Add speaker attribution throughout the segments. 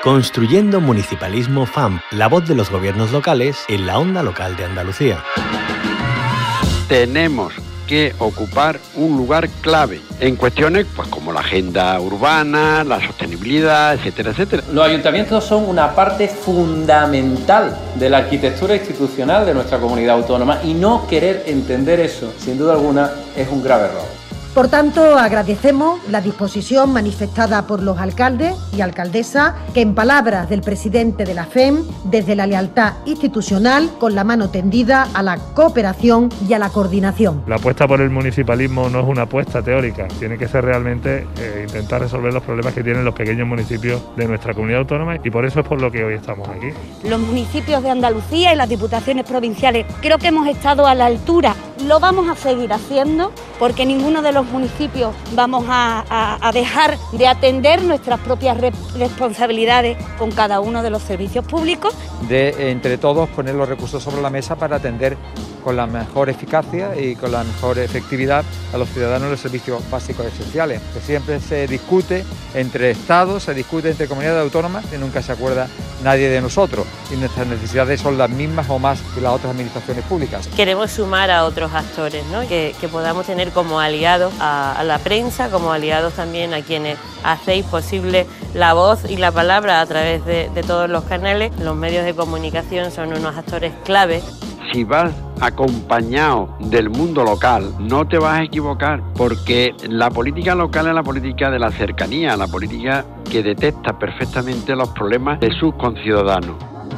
Speaker 1: Construyendo Municipalismo FAM, la voz de los gobiernos locales en la onda local de Andalucía.
Speaker 2: Tenemos que ocupar un lugar clave en cuestiones pues como la agenda urbana, la sostenibilidad, etcétera, etcétera.
Speaker 3: Los ayuntamientos son una parte fundamental de la arquitectura institucional de nuestra comunidad autónoma y no querer entender eso, sin duda alguna, es un grave error.
Speaker 4: Por tanto, agradecemos la disposición manifestada por los alcaldes y alcaldesas que, en palabras del presidente de la FEM, desde la lealtad institucional, con la mano tendida a la cooperación y a la coordinación.
Speaker 5: La apuesta por el municipalismo no es una apuesta teórica, tiene que ser realmente intentar resolver los problemas que tienen los pequeños municipios de nuestra comunidad autónoma y por eso es por lo que hoy estamos aquí.
Speaker 6: Los municipios de Andalucía y las diputaciones provinciales creo que hemos estado a la altura. Lo vamos a seguir haciendo porque ninguno de los municipios vamos a dejar de atender nuestras propias responsabilidades con cada uno de los servicios públicos.
Speaker 7: De entre todos poner los recursos sobre la mesa para atender con la mejor eficacia y con la mejor efectividad a los ciudadanos los servicios básicos esenciales. Que siempre se discute entre estados, se discute entre comunidades autónomas y nunca se acuerda nadie de nosotros. Y nuestras necesidades son las mismas o más que las otras administraciones públicas.
Speaker 8: Queremos sumar a otros actores, ¿no? que podamos tener como aliados a la prensa, como aliados también a quienes hacéis posible la voz y la palabra a través de todos los canales. Los medios de comunicación son unos actores clave.
Speaker 2: Si vas acompañado del mundo local, no te vas a equivocar, porque la política local es la política de la cercanía, la política que detecta perfectamente los problemas de sus conciudadanos.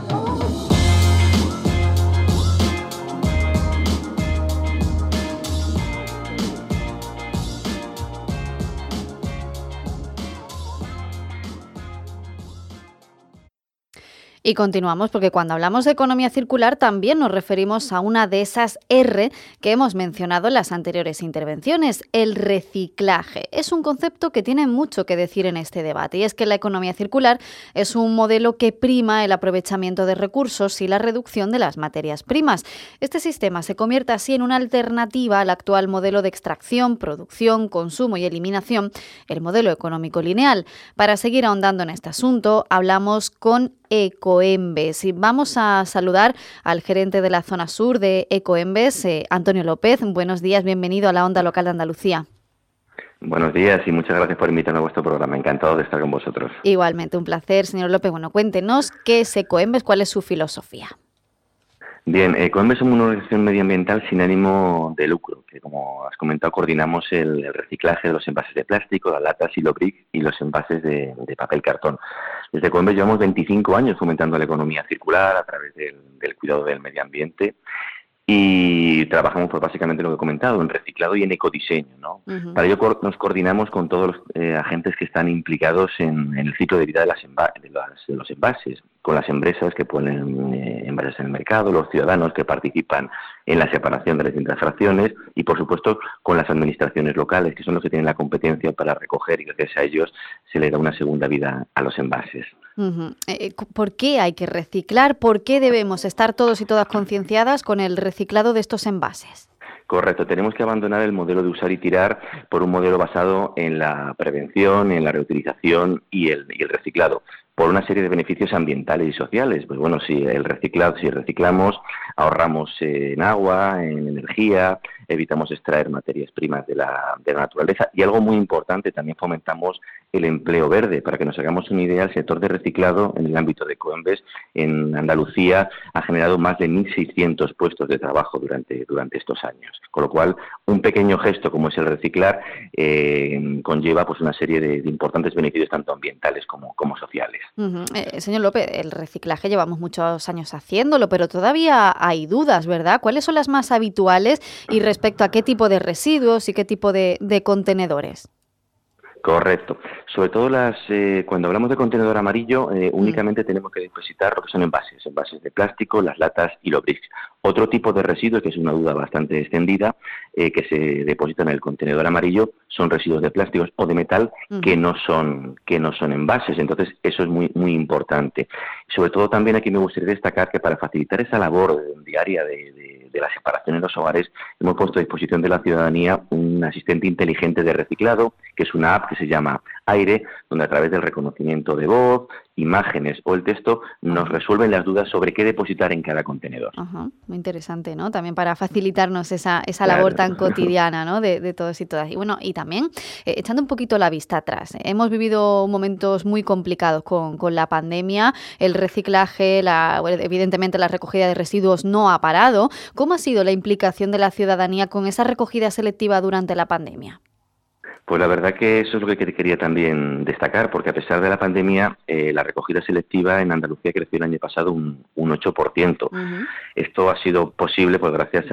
Speaker 9: Y continuamos porque cuando hablamos de economía circular también nos referimos a una de esas R que hemos mencionado en las anteriores intervenciones, el reciclaje. Es un concepto que tiene mucho que decir en este debate y es que la economía circular es un modelo que prima el aprovechamiento de recursos y la reducción de las materias primas. Este sistema se convierte así en una alternativa al actual modelo de extracción, producción, consumo y eliminación, el modelo económico lineal. Para seguir ahondando en este asunto, hablamos con Ecoembes y vamos a saludar al gerente de la zona sur de Ecoembes, Antonio López. Buenos días, bienvenido a la Onda Local de Andalucía.
Speaker 10: Buenos días y muchas gracias por invitarme a vuestro programa. Encantado de estar con vosotros.
Speaker 9: Igualmente, un placer, señor López. Bueno, cuéntenos qué es Ecoembes, cuál es su filosofía.
Speaker 10: Bien, Ecoembes somos una organización medioambiental sin ánimo de lucro, que como has comentado coordinamos el reciclaje de los envases de plástico, las latas y los envases de papel cartón. Desde Ecoembes llevamos 25 años fomentando la economía circular a través del cuidado del medio ambiente y trabajamos pues, básicamente lo que he comentado, en reciclado y en ecodiseño, ¿no? Uh-huh. Para ello nos coordinamos con todos los agentes que están implicados en el ciclo de vida de los envases, con las empresas que ponen envases en el mercado, los ciudadanos que participan en la separación de las distintas fracciones y, por supuesto, con las administraciones locales, que son los que tienen la competencia para recoger y gracias a ellos se le da una segunda vida a los envases.
Speaker 9: Uh-huh. ¿Por qué hay que reciclar? ¿Por qué debemos estar todos y todas concienciadas con el reciclado de estos envases?
Speaker 10: Correcto, tenemos que abandonar el modelo de usar y tirar por un modelo basado en la prevención, en la reutilización y el reciclado, por una serie de beneficios ambientales y sociales. Pues bueno, si reciclamos, ahorramos en agua, en energía, evitamos extraer materias primas de la naturaleza y algo muy importante, también fomentamos el empleo verde. Para que nos hagamos una idea, el sector de reciclado en el ámbito de Ecoembes en Andalucía ha generado más de 1.600 puestos de trabajo durante estos años. Con lo cual, un pequeño gesto como es el reciclar conlleva pues una serie de importantes beneficios tanto ambientales como sociales.
Speaker 9: Uh-huh. Señor López, el reciclaje llevamos muchos años haciéndolo, pero todavía hay dudas, ¿verdad? ¿Cuáles son las más habituales y respecto a qué tipo de residuos y qué tipo de contenedores?
Speaker 10: Correcto. Sobre todo cuando hablamos de contenedor amarillo, únicamente tenemos que depositar lo que son envases de plástico, las latas y los bricks. Otro tipo de residuos, que es una duda bastante extendida, que se depositan en el contenedor amarillo, son residuos de plásticos o de metal que no son envases. Entonces, eso es muy, muy importante. Sobre todo también aquí me gustaría destacar que para facilitar esa labor diaria de la separación en los hogares, hemos puesto a disposición de la ciudadanía un asistente inteligente de reciclado, que es una app que se llama Aire, donde a través del reconocimiento de voz, imágenes o el texto nos resuelven las dudas sobre qué depositar en cada contenedor.
Speaker 9: Ajá, muy interesante, ¿no? También para facilitarnos esa labor tan cotidiana, ¿no? De todos y todas. Y bueno, y también, echando un poquito la vista atrás, hemos vivido momentos muy complicados con la pandemia, el reciclaje, evidentemente la recogida de residuos no ha parado. ¿Cómo ha sido la implicación de la ciudadanía con esa recogida selectiva durante la pandemia?
Speaker 10: Pues la verdad que eso es lo que quería también destacar, porque a pesar de la pandemia, la recogida selectiva en Andalucía creció el año pasado un 8%. Uh-huh. Esto ha sido posible pues gracias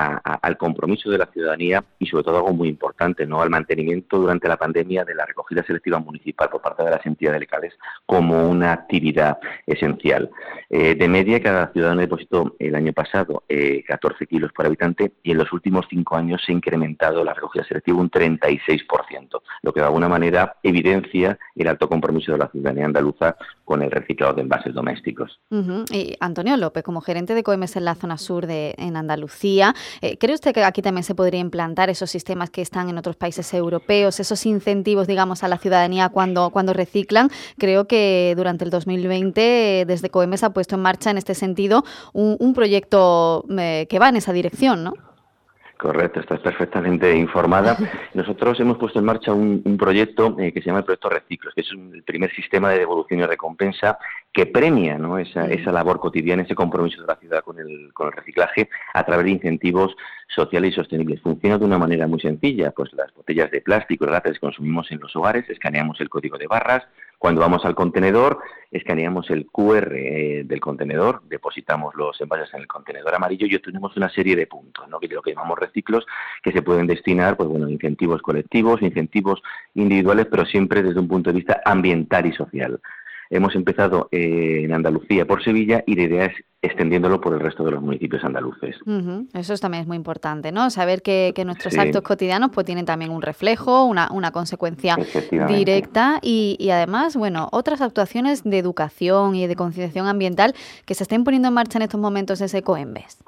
Speaker 10: al compromiso de la ciudadanía y sobre todo algo muy importante, ¿no? Al mantenimiento durante la pandemia de la recogida selectiva municipal por parte de las entidades locales como una actividad esencial. De media, cada ciudadano depositó el año pasado 14 kilos por habitante y en los últimos 5 años se ha incrementado la recogida selectiva un 36%. Lo que de alguna manera evidencia el alto compromiso de la ciudadanía andaluza con el reciclado de envases domésticos.
Speaker 9: Uh-huh. Y Antonio López, como gerente de COEMES en la zona sur en Andalucía, ¿cree usted que aquí también se podría implantar esos sistemas que están en otros países europeos, esos incentivos, digamos, a la ciudadanía cuando reciclan? Creo que durante el 2020 desde COEMES ha puesto en marcha en este sentido un proyecto que va en esa dirección, ¿no?
Speaker 10: Correcto, estás perfectamente informada. Nosotros hemos puesto en marcha un proyecto que se llama el Proyecto Reciclos, que es el primer sistema de devolución y recompensa que premia, ¿no? esa labor cotidiana, ese compromiso de la ciudad con el reciclaje a través de incentivos sociales y sostenibles. Funciona de una manera muy sencilla, pues las botellas de plástico, las latas que consumimos en los hogares, escaneamos el código de barras. Cuando vamos al contenedor, escaneamos el QR del contenedor, depositamos los envases en el contenedor amarillo y obtenemos una serie de puntos, ¿no? Que es lo que llamamos reciclos, que se pueden destinar, pues bueno, incentivos colectivos, incentivos individuales, pero siempre desde un punto de vista ambiental y social. Hemos empezado en Andalucía por Sevilla y la idea es extendiéndolo por el resto de los municipios andaluces.
Speaker 9: Uh-huh. Eso también es muy importante, ¿no? Saber que nuestros actos cotidianos pues tienen también un reflejo, una consecuencia directa y además, bueno, otras actuaciones de educación y de concienciación ambiental que se estén poniendo en marcha en estos momentos desde COEMES.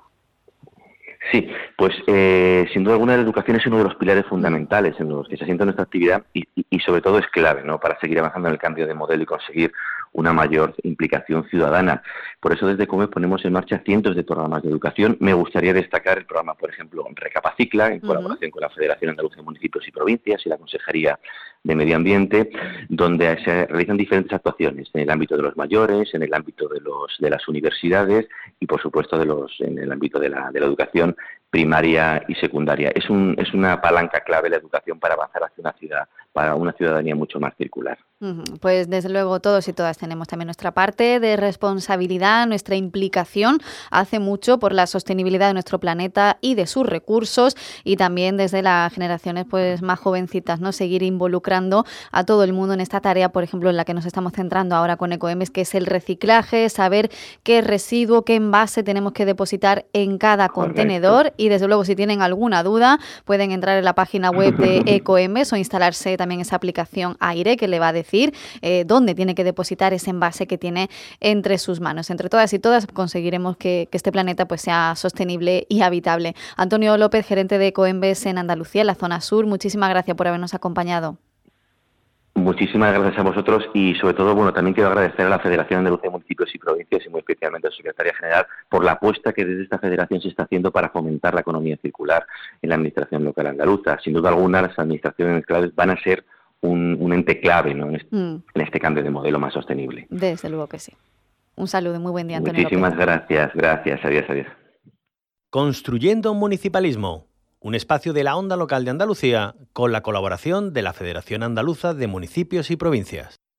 Speaker 10: Sí, pues sin duda alguna la educación es uno de los pilares fundamentales en los que se asienta nuestra actividad y sobre todo es clave, ¿no? Para seguir avanzando en el cambio de modelo y conseguir una mayor implicación ciudadana. Por eso desde COEMES ponemos en marcha cientos de programas de educación. Me gustaría destacar el programa, por ejemplo, Recapacicla, en colaboración con la Federación Andaluza de Municipios y Provincias y la Consejería de Medio Ambiente, donde se realizan diferentes actuaciones en el ámbito de los mayores, en el ámbito de las universidades y, por supuesto, en el ámbito de la educación primaria y secundaria. Es una palanca clave la educación para avanzar hacia una ciudadanía mucho más circular.
Speaker 9: Pues desde luego todos y todas tenemos también nuestra parte de responsabilidad, nuestra implicación hace mucho por la sostenibilidad de nuestro planeta y de sus recursos y también desde las generaciones pues más jovencitas, ¿no? Seguir involucrando a todo el mundo en esta tarea, por ejemplo, en la que nos estamos centrando ahora con ECOEMES, que es el reciclaje, saber qué residuo, qué envase tenemos que depositar en cada contenedor y desde luego si tienen alguna duda pueden entrar en la página web de ECOEMES o instalarse también esa aplicación Aire que le va a decir dónde tiene que depositar ese envase que tiene entre sus manos. Entre todas y todas conseguiremos que este planeta pues sea sostenible y habitable. Antonio López, gerente de COEMES en Andalucía, en la zona sur, muchísimas gracias por habernos acompañado.
Speaker 10: Muchísimas gracias a vosotros y sobre todo, bueno, también quiero agradecer a la Federación Andaluza de Municipios y Provincias y muy especialmente a su secretaria general por la apuesta que desde esta federación se está haciendo para fomentar la economía circular en la administración local andaluza. Sin duda alguna, las administraciones locales van a ser un ente clave, ¿no? en este cambio de modelo más sostenible.
Speaker 9: Desde luego que sí. Un saludo y muy buen día, Antonio
Speaker 10: Muchísimas
Speaker 9: López.
Speaker 10: Gracias. Adiós.
Speaker 1: Construyendo Municipalismo, un espacio de la Onda Local de Andalucía con la colaboración de la Federación Andaluza de Municipios y Provincias.